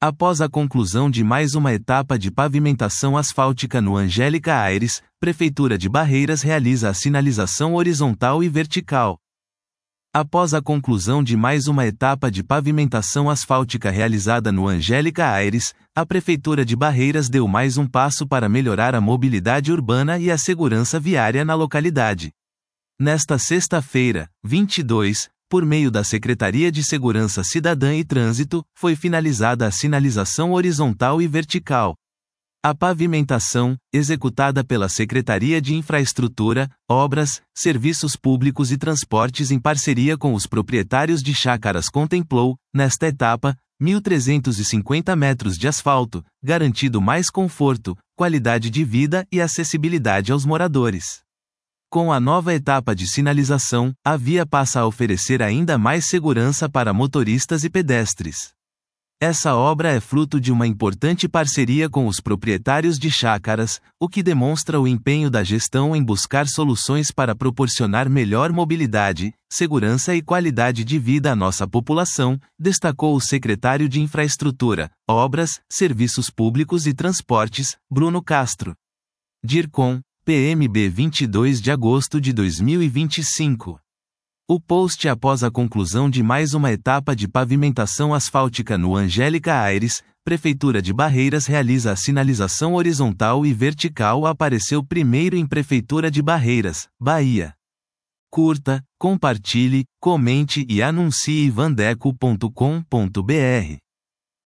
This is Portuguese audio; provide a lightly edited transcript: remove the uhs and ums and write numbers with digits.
Após a conclusão de mais uma etapa de pavimentação asfáltica no Angélica Aires, Prefeitura de Barreiras realiza a sinalização horizontal e vertical. Após a conclusão de mais uma etapa de pavimentação asfáltica realizada no Angélica Aires, a Prefeitura de Barreiras deu mais um passo para melhorar a mobilidade urbana e a segurança viária na localidade. Nesta sexta-feira, 22, por meio da Secretaria de Segurança Cidadã e Trânsito, foi finalizada a sinalização horizontal e vertical. A pavimentação, executada pela Secretaria de Infraestrutura, Obras, Serviços Públicos e Transportes em parceria com os proprietários de chácaras, contemplou, nesta etapa, 1.350 metros de asfalto, garantindo mais conforto, qualidade de vida e acessibilidade aos moradores. Com a nova etapa de sinalização, a via passa a oferecer ainda mais segurança para motoristas e pedestres. Essa obra é fruto de uma importante parceria com os proprietários de chácaras, o que demonstra o empenho da gestão em buscar soluções para proporcionar melhor mobilidade, segurança e qualidade de vida à nossa população, destacou o secretário de Infraestrutura, Obras, Serviços Públicos e Transportes, Bruno Castro. DIRCOM, PMB 22 de agosto de 2025. O post após a conclusão de mais uma etapa de pavimentação asfáltica no Angélica Aires, Prefeitura de Barreiras realiza a sinalização horizontal e vertical apareceu primeiro em Prefeitura de Barreiras, Bahia. Curta, compartilhe, comente e anuncie vandeco.com.br.